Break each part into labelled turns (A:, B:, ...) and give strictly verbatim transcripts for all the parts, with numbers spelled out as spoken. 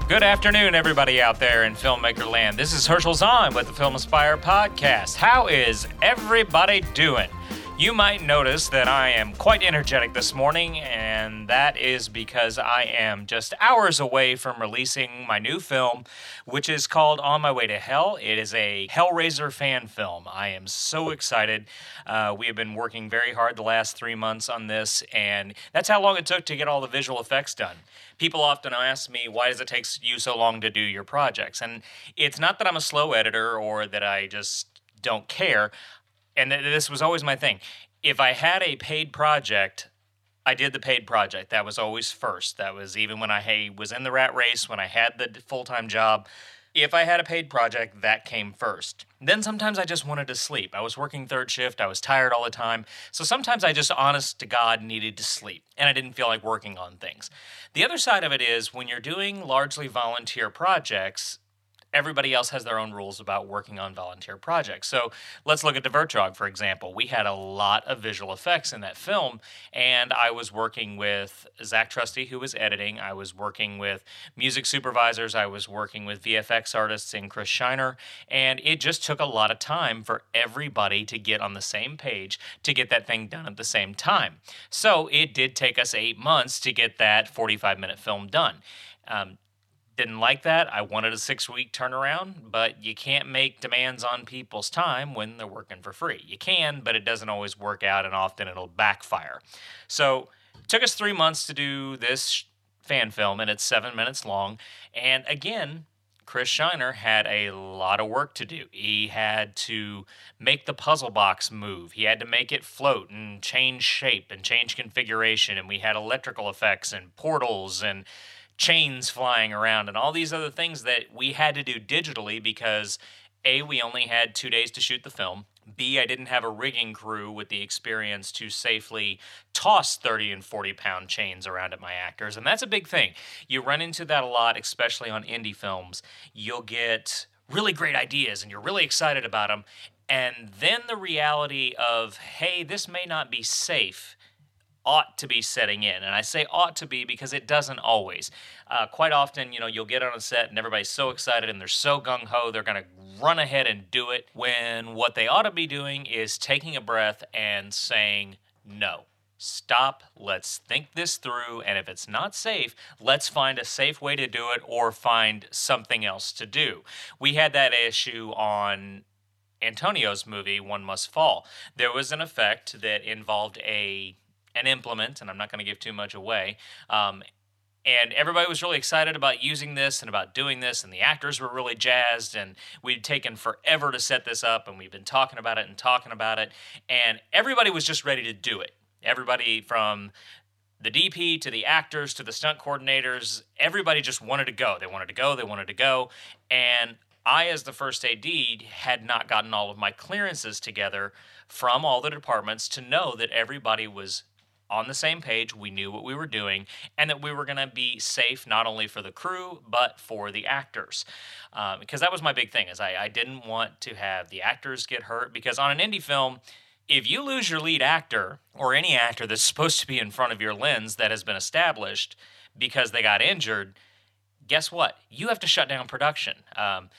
A: Good afternoon, everybody out there in filmmaker land. This is Herschel Zahn with the Film Aspire podcast. How is everybody doing? You might notice that I am quite energetic this morning, and that is because I am just hours away from releasing my new film, which is called On My Way to Hell. It is a Hellraiser fan film. I am so excited. Uh, we have been working very hard the last three months on this, and that's how long it took to get all the visual effects done. People often ask me, why does it take you so long to do your projects? And it's not that I'm a slow editor or that I just don't care. And this was always my thing. If I had a paid project, I did the paid project. That was always first. That was even when I hey, was in the rat race, when I had the full-time job. If I had a paid project, that came first. Then sometimes I just wanted to sleep. I was working third shift. I was tired all the time. So sometimes I just, honest to God, needed to sleep. And I didn't feel like working on things. The other side of it is when you're doing largely volunteer projects, everybody else has their own rules about working on volunteer projects. So let's look at the Vertrog, for example. We had a lot of visual effects in that film, and I was working with Zach Trusty, who was editing. I was working with music supervisors. I was working with V F X artists and Chris Shiner, and it just took a lot of time for everybody to get on the same page to get that thing done at the same time. So it did take us eight months to get that forty-five minute film done. Um, Didn't like that. I wanted a six-week turnaround, but you can't make demands on people's time when they're working for free. You can, but it doesn't always work out, and often it'll backfire. So it took us three months to do this fan film, and it's seven minutes long. And again, Chris Shiner had a lot of work to do. He had to make the puzzle box move. He had to make it float and change shape and change configuration, and we had electrical effects and portals and chains flying around and all these other things that we had to do digitally because A, we only had two days to shoot the film. B, I didn't have a rigging crew with the experience to safely toss thirty and forty pound chains around at my actors. And that's a big thing. You run into that a lot, especially on indie films. You'll get really great ideas and you're really excited about them. And then the reality of, hey, this may not be safe, ought to be setting in. And I say ought to be because it doesn't always. Uh, quite often, you know, you'll get on a set and everybody's so excited and they're so gung-ho, they're going to run ahead and do it, when what they ought to be doing is taking a breath and saying, no, stop, let's think this through, and if it's not safe, let's find a safe way to do it or find something else to do. We had that issue on Antonio's movie, One Must Fall. There was an effect that involved a an implement, and I'm not going to give too much away, um, and everybody was really excited about using this and about doing this, and the actors were really jazzed, and we'd taken forever to set this up, and we've been talking about it and talking about it, and everybody was just ready to do it. Everybody from the D P to the actors to the stunt coordinators, everybody just wanted to go. They wanted to go, they wanted to go, and I, as the first A D, had not gotten all of my clearances together from all the departments to know that everybody was on the same page, we knew what we were doing, and that we were going to be safe not only for the crew, but for the actors. Um, because that was my big thing, is I, I didn't want to have the actors get hurt, because on an indie film, if you lose your lead actor, or any actor that's supposed to be in front of your lens that has been established because they got injured, guess what? You have to shut down production. Um,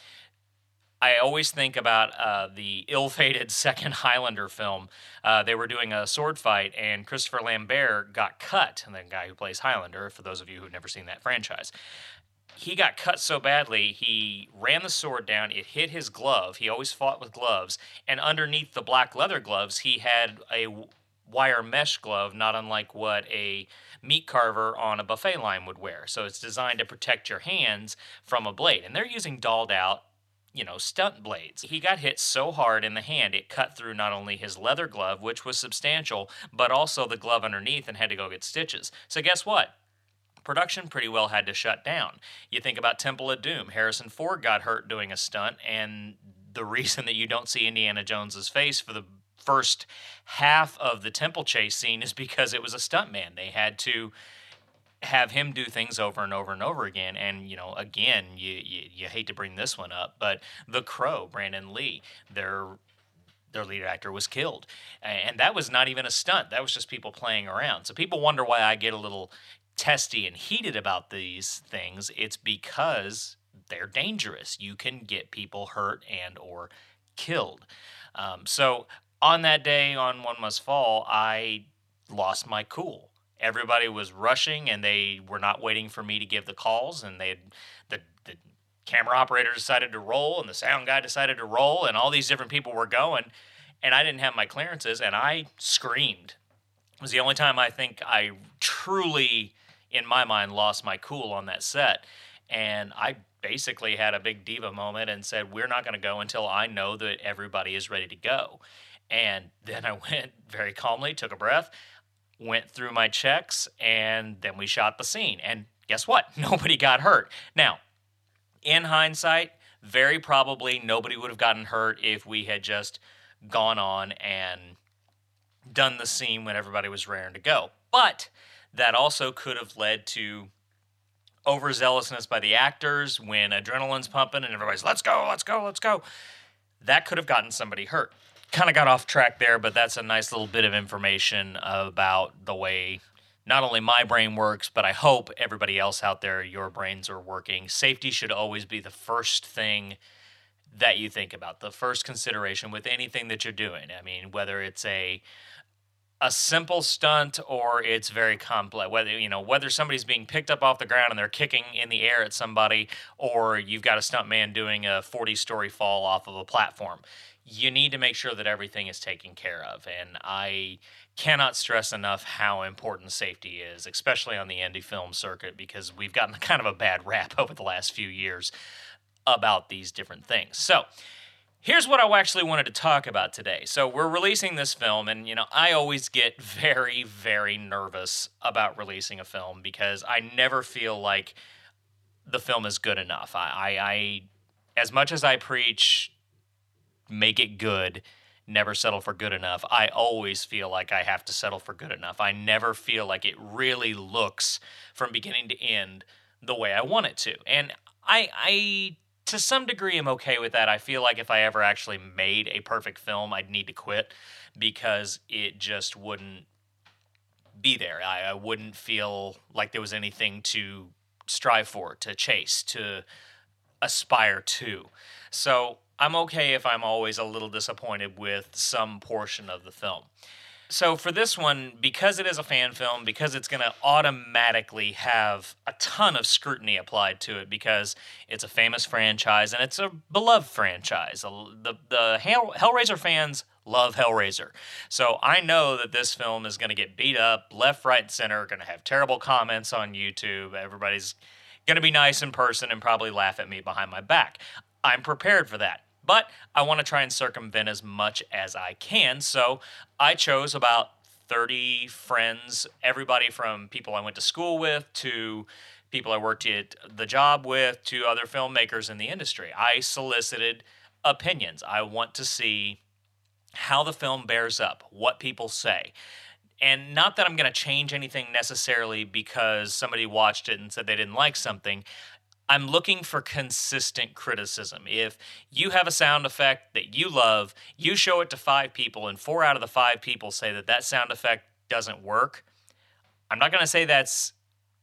A: I always think about uh, the ill-fated second Highlander film. Uh, they were doing a sword fight, and Christopher Lambert got cut, and the guy who plays Highlander, for those of you who've never seen that franchise. He got cut so badly, he ran the sword down, it hit his glove. He always fought with gloves, and underneath the black leather gloves, he had a wire mesh glove, not unlike what a meat carver on a buffet line would wear. So it's designed to protect your hands from a blade, and they're using dolled out, you know, stunt blades. He got hit so hard in the hand, it cut through not only his leather glove, which was substantial, but also the glove underneath, and had to go get stitches. So guess what? Production pretty well had to shut down. You think about Temple of Doom. Harrison Ford got hurt doing a stunt, and the reason that you don't see Indiana Jones's face for the first half of the temple chase scene is because it was a stuntman. They had to have him do things over and over and over again. And, you know, again, you, you, you hate to bring this one up, but The Crow, Brandon Lee, their their lead actor was killed. And that was not even a stunt. That was just people playing around. So people wonder why I get a little testy and heated about these things, it's because they're dangerous. You can get people hurt and or killed. Um, so on that day on One Must Fall, I lost my cool. Everybody was rushing, and they were not waiting for me to give the calls, and they had, the the camera operator decided to roll, and the sound guy decided to roll, and all these different people were going, and I didn't have my clearances, and I screamed. It was the only time I think I truly, in my mind, lost my cool on that set, and I basically had a big diva moment and said, we're not going to go until I know that everybody is ready to go. And then I went very calmly, took a breath, went through my checks, and then we shot the scene. And guess what? Nobody got hurt. Now, in hindsight, very probably nobody would have gotten hurt if we had just gone on and done the scene when everybody was raring to go. But that also could have led to overzealousness by the actors when adrenaline's pumping and everybody's, let's go, let's go, let's go. That could have gotten somebody hurt. Kind of got off track there, but that's a nice little bit of information about the way not only my brain works, but I hope everybody else out there, your brains are working. Safety should always be the first thing that you think about, the first consideration with anything that you're doing. I mean, whether it's a a simple stunt or it's very complex, whether you know whether somebody's being picked up off the ground and they're kicking in the air at somebody, or you've got a stuntman doing a forty-story fall off of a platform. You need to make sure that everything is taken care of, and I cannot stress enough how important safety is, especially on the indie film circuit, because we've gotten kind of a bad rap over the last few years about these different things. So here's what I actually wanted to talk about today. So we're releasing this film, and, you know, I always get very, very nervous about releasing a film because I never feel like the film is good enough. I, I, I as much as I preach, make it good, never settle for good enough, I always feel like I have to settle for good enough. I never feel like it really looks from beginning to end the way I want it to. And I, I to some degree, am okay with that. I feel like if I ever actually made a perfect film, I'd need to quit because it just wouldn't be there. I, I wouldn't feel like there was anything to strive for, to chase, to aspire to. So I'm okay if I'm always a little disappointed with some portion of the film. So for this one, because it is a fan film, because it's going to automatically have a ton of scrutiny applied to it because it's a famous franchise and it's a beloved franchise. The, the Hell, Hellraiser fans love Hellraiser. So I know that this film is going to get beat up left, right, and center, going to have terrible comments on YouTube. Everybody's going to be nice in person and probably laugh at me behind my back. I'm prepared for that. But I want to try and circumvent as much as I can, so I chose about thirty friends, everybody from people I went to school with to people I worked at the job with to other filmmakers in the industry. I solicited opinions. I want to see how the film bears up, what people say. And not that I'm going to change anything necessarily because somebody watched it and said they didn't like something. I'm looking for consistent criticism. If you have a sound effect that you love, you show it to five people, and four out of the five people say that that sound effect doesn't work, I'm not going to say that's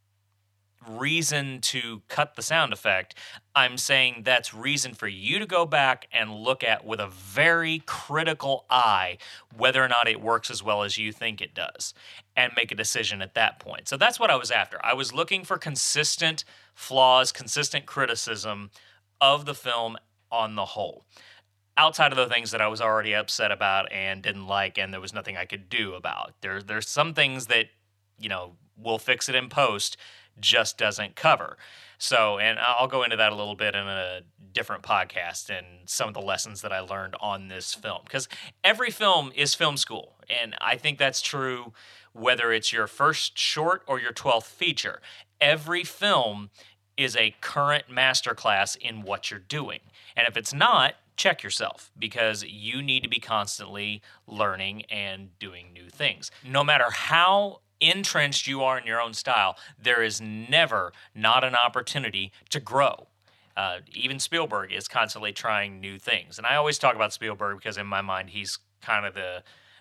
A: reason to cut the sound effect. I'm saying that's reason for you to go back and look at with a very critical eye whether or not it works as well as you think it does, and make a decision at that point. So that's what I was after. I was looking for consistent flaws, consistent criticism of the film on the whole, outside of the things that I was already upset about and didn't like, and there was nothing I could do about. There, there's some things that, you know, we'll fix it in post, just doesn't cover. So, and I'll go into that a little bit in a different podcast and some of the lessons that I learned on this film. Because every film is film school, and I think that's true whether it's your first short or your twelfth feature. Every film is a current masterclass in what you're doing. And if it's not, check yourself, because you need to be constantly learning and doing new things. No matter how entrenched you are in your own style, there is never not an opportunity to grow. Uh, even Spielberg is constantly trying new things. And I always talk about Spielberg because in my mind, he's kind of the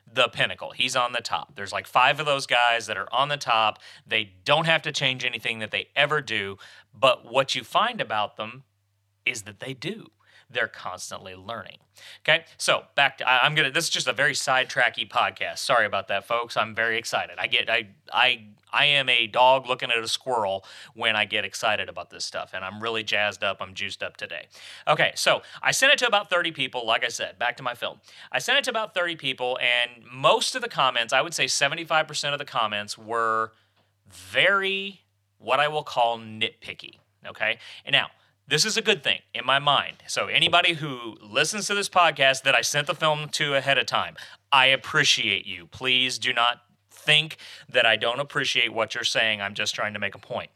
A: the pinnacle. He's on the top. There's like five of those guys that are on the top. They don't have to change anything that they ever do. But what you find about them is that they do. They're constantly learning. Okay, so back to I, I'm gonna. This is just a very sidetracky podcast. Sorry about that, folks. I'm very excited. I get I I I am a dog looking at a squirrel when I get excited about this stuff, and I'm really jazzed up. I'm juiced up today. Okay, so I sent it to about thirty people. Like I said, back to my film. I sent it to about thirty people, and most of the comments, I would say seventy-five percent of the comments were very what I will call nitpicky. Okay, and now. This is a good thing in my mind. So anybody who listens to this podcast that I sent the film to ahead of time, I appreciate you. Please do not think that I don't appreciate what you're saying. I'm just trying to make a point.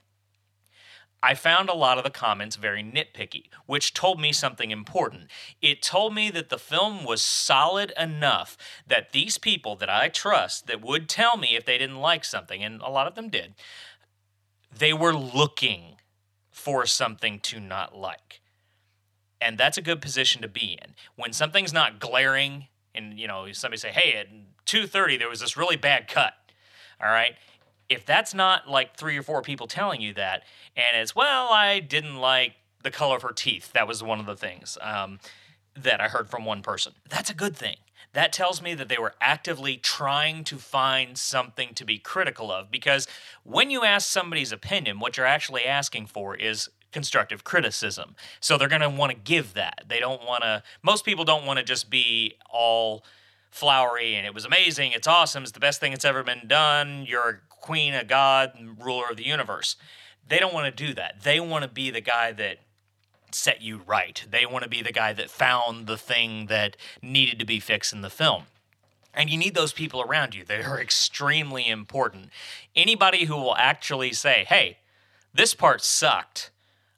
A: I found a lot of the comments very nitpicky, which told me something important. It told me that the film was solid enough that these people that I trust that would tell me if they didn't like something, and a lot of them did, they were looking for something to not like. And that's a good position to be in. When something's not glaring and, you know, somebody say, hey, at two thirty there was this really bad cut, all right? If that's not like three or four people telling you that, and it's, well, I didn't like the color of her teeth. That was one of the things um, that I heard from one person. That's a good thing. That tells me that they were actively trying to find something to be critical of, because when you ask somebody's opinion, what you're actually asking for is constructive criticism. So they're going to want to give that. They don't want to, most people don't want to just be all flowery and it was amazing, it's awesome, it's the best thing that's ever been done, you're a queen, a god, ruler of the universe. They don't want to do that. They want to be the guy that set you right. They want to be the guy that found the thing that needed to be fixed in the film. And you need those people around you. They are extremely important. Anybody who will actually say, hey, this part sucked,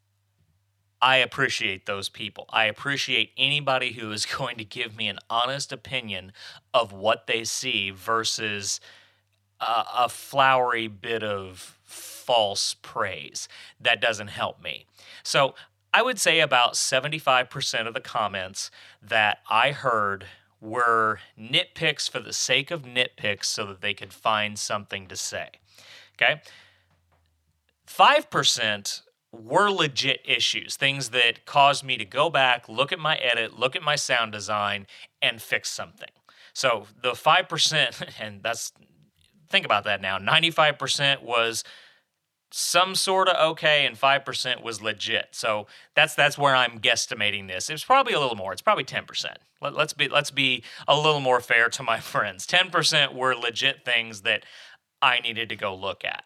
A: I appreciate those people. I appreciate anybody who is going to give me an honest opinion of what they see versus a, a flowery bit of false praise. That doesn't help me. So I would say about seventy-five percent of the comments that I heard were nitpicks for the sake of nitpicks so that they could find something to say. Okay? five percent were legit issues, things that caused me to go back, look at my edit, look at my sound design, and fix something. So the five percent, and that's, think about that now, ninety-five percent was some sort of okay, and five percent was legit. So that's that's where I'm guesstimating this. It's probably a little more. It's probably ten percent. Let, let's be let's be a little more fair to my friends. ten percent were legit things that I needed to go look at.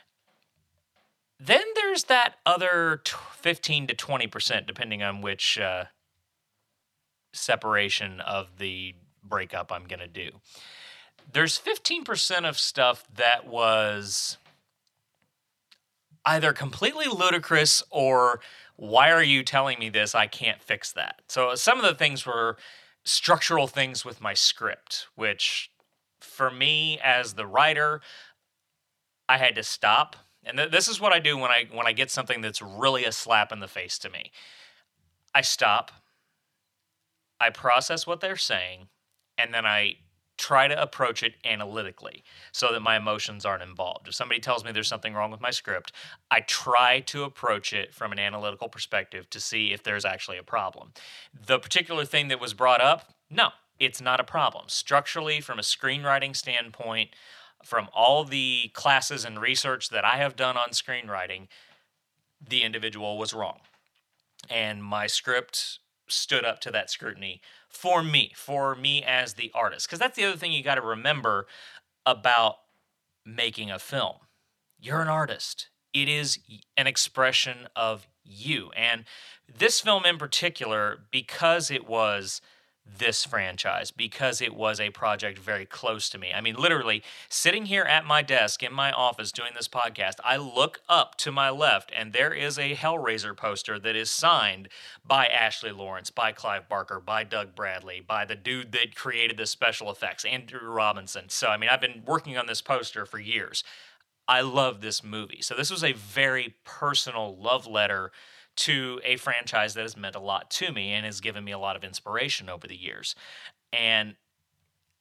A: Then there's that other fifteen to twenty percent, depending on which uh, separation of the breakup I'm going to do. There's fifteen percent of stuff that was either completely ludicrous or, why are you telling me this? I can't fix that. So some of the things were structural things with my script, which for me as the writer, I had to stop. And th- this is what I do when I when I get something that's really a slap in the face to me. I stop, I process what they're saying, and then I try to approach it analytically so that my emotions aren't involved. If somebody tells me there's something wrong with my script, I try to approach it from an analytical perspective to see if there's actually a problem. The particular thing that was brought up, no, it's not a problem. Structurally, from a screenwriting standpoint, from all the classes and research that I have done on screenwriting, the individual was wrong. And my script stood up to that scrutiny for me, for me as the artist. Because that's the other thing you got to remember about making a film. You're an artist. It is an expression of you. And this film in particular, because it was this franchise, because it was a project very close to me. I mean, literally, sitting here at my desk in my office doing this podcast, I look up to my left, and there is a Hellraiser poster that is signed by Ashley Lawrence, by Clive Barker, by Doug Bradley, by the dude that created the special effects, Andrew Robinson. So, I mean, I've been working on this poster for years. I love this movie. So this was a very personal love letter to a franchise that has meant a lot to me and has given me a lot of inspiration over the years. And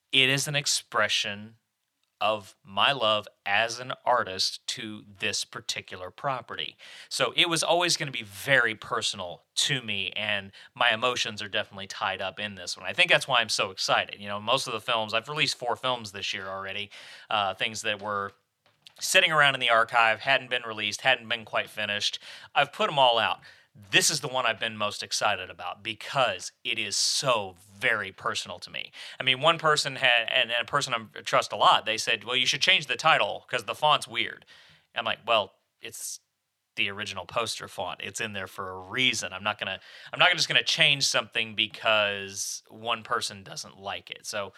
A: it is an expression of my love as an artist to this particular property. So it was always going to be very personal to me, and my emotions are definitely tied up in this one. I think that's why I'm so excited. You know, most of the films, I've released four films this year already, uh, things that were sitting around in the archive, hadn't been released, hadn't been quite finished. I've put them all out. This is the one I've been most excited about because it is so very personal to me. I mean, one person had, and, and a person I trust a lot, they said, well, you should change the title because the font's weird. I'm like, well, it's the original poster font. It's in there for a reason. I'm not gonna, I'm not just gonna change something because one person doesn't like it. So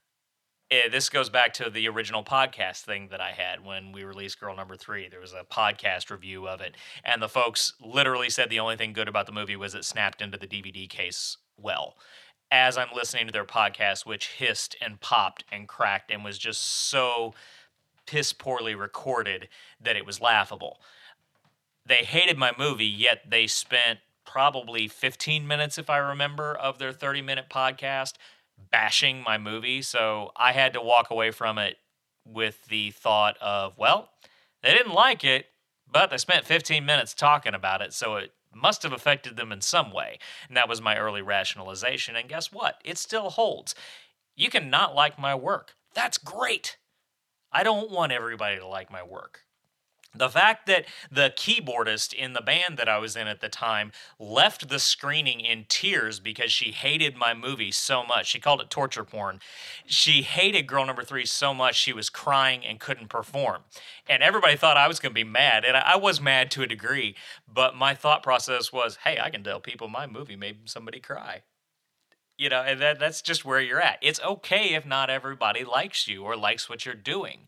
A: eh, this goes back to the original podcast thing that I had when we released Girl Number Three. There was a podcast review of it, and the folks literally said the only thing good about the movie was it snapped into the D V D case well. As I'm listening to their podcast, which hissed and popped and cracked and was just so piss poorly recorded that it was laughable. They hated my movie, yet they spent probably fifteen minutes, if I remember, of their thirty-minute podcast bashing my movie. So I had to walk away from it with the thought of, well, they didn't like it, but they spent fifteen minutes talking about it, so it must have affected them in some way. And that was my early rationalization. And guess what? It still holds. You can not like my work. That's great. I don't want everybody to like my work. The fact that the keyboardist in the band that I was in at the time left the screening in tears because she hated my movie so much. She called it torture porn. She hated Girl Number Three so much she was crying and couldn't perform. And everybody thought I was going to be mad, and I was mad to a degree, but my thought process was, hey, I can tell people my movie made somebody cry. You know, and that, that's just where you're at. It's okay if not everybody likes you or likes what you're doing.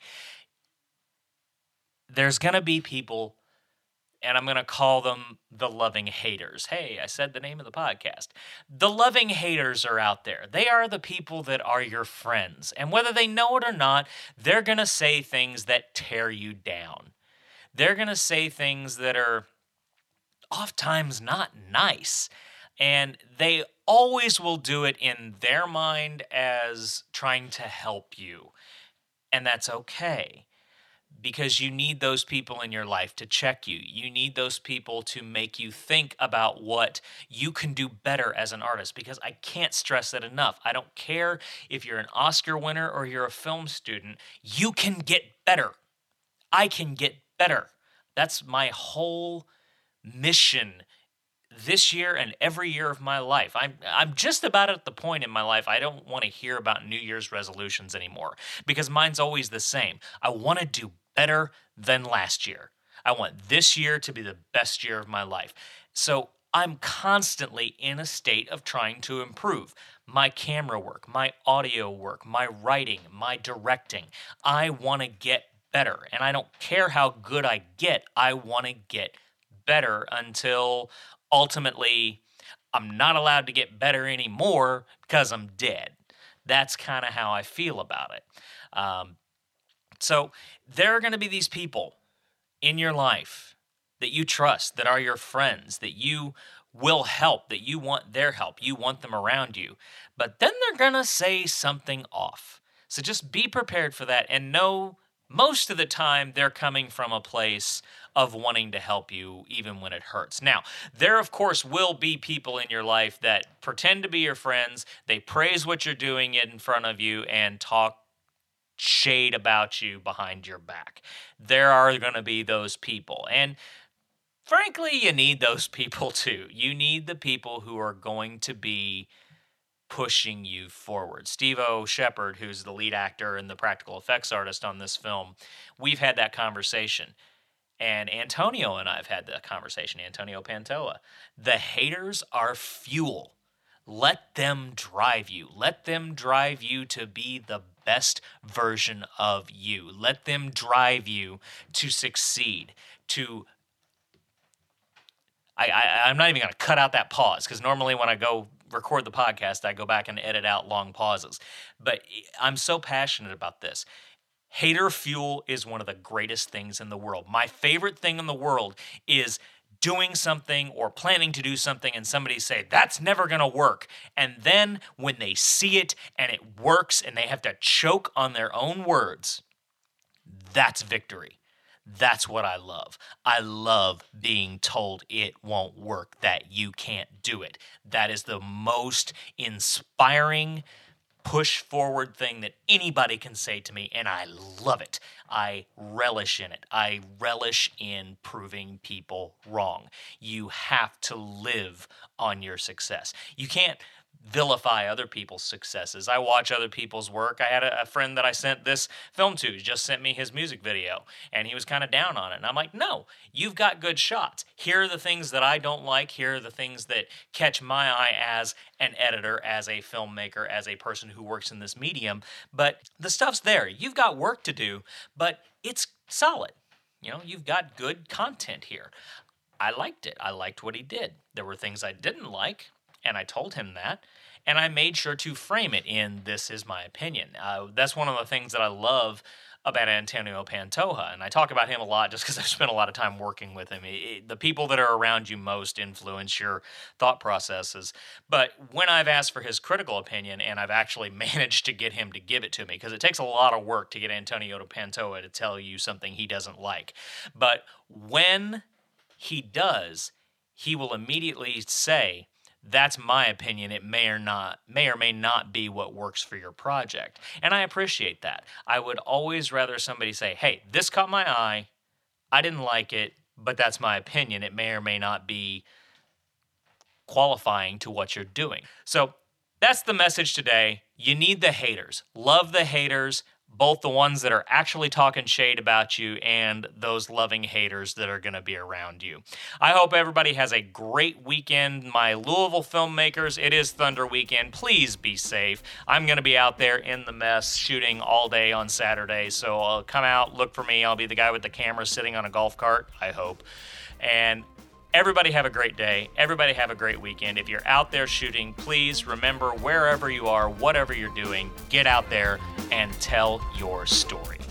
A: There's going to be people, and I'm going to call them the loving haters. Hey, I said the name of the podcast. The loving haters are out there. They are the people that are your friends. And whether they know it or not, they're going to say things that tear you down. They're going to say things that are oftentimes not nice. And they always will do it in their mind as trying to help you. And that's okay. Because you need those people in your life to check you. You need those people to make you think about what you can do better as an artist. Because I can't stress it enough. I don't care if you're an Oscar winner or you're a film student. You can get better. I can get better. That's my whole mission this year and every year of my life. I'm I'm just about at the point in my life I don't want to hear about New Year's resolutions anymore. Because mine's always the same. I want to do better than last year. I want this year to be the best year of my life. So I'm constantly in a state of trying to improve my camera work, my audio work, my writing, my directing. I want to get better. And I don't care how good I get. I want to get better until ultimately I'm not allowed to get better anymore because I'm dead. That's kind of how I feel about it. Um, So there are going to be these people in your life that you trust, that are your friends, that you will help, that you want their help, you want them around you. But then they're going to say something off. So just be prepared for that and know most of the time they're coming from a place of wanting to help you even when it hurts. Now, there of course will be people in your life that pretend to be your friends. They praise what you're doing in front of you and talk shade about you behind your back. There are going to be those people. And frankly, you need those people too. You need the people who are going to be pushing you forward. Steve-O Shepard, who's the lead actor and the practical effects artist on this film, we've had that conversation. And Antonio and I have had that conversation, Antonio Pantoa. The haters are fuel. Let them drive you. Let them drive you to be the best version of you. Let them drive you to succeed, to... I, I, I'm not even going to cut out that pause, because normally when I go record the podcast, I go back and edit out long pauses. But I'm so passionate about this. Hater fuel is one of the greatest things in the world. My favorite thing in the world is doing something or planning to do something and somebody say, that's never going to work. And then when they see it and it works and they have to choke on their own words, that's victory. That's what I love. I love being told it won't work, that you can't do it. That is the most inspiring, push forward thing that anybody can say to me, and I love it. I relish in it. I relish in proving people wrong. You have to live on your success. You can't vilify other people's successes. I watch other people's work. I had a, a friend that I sent this film to, just sent me his music video, and he was kind of down on it. And I'm like, no, you've got good shots. Here are the things that I don't like. Here are the things that catch my eye as an editor, as a filmmaker, as a person who works in this medium. But the stuff's there. You've got work to do, but it's solid. You know, you've got good content here. I liked it. I liked what he did. There were things I didn't like, and I told him that, and I made sure to frame it in, this is my opinion. Uh, that's one of the things that I love about Antonio Pantoja, and I talk about him a lot just because I've spent a lot of time working with him. It, it, the people that are around you most influence your thought processes. But when I've asked for his critical opinion, and I've actually managed to get him to give it to me, because it takes a lot of work to get Antonio Pantoja to tell you something he doesn't like. But when he does, he will immediately say, that's my opinion. It may or not, may or may not be what works for your project. And I appreciate that. I would always rather somebody say, hey, this caught my eye. I didn't like it, but that's my opinion. It may or may not be qualifying to what you're doing. So that's the message today. You need the haters. Love the haters, both the ones that are actually talking shade about you and those loving haters that are going to be around you. I hope everybody has a great weekend. My Louisville filmmakers, it is Thunder Weekend. Please be safe. I'm going to be out there in the mess shooting all day on Saturday, so I'll come out, look for me. I'll be the guy with the camera sitting on a golf cart, I hope. And everybody have a great day. Everybody have a great weekend. If you're out there shooting, please remember, wherever you are, whatever you're doing, get out there and tell your story.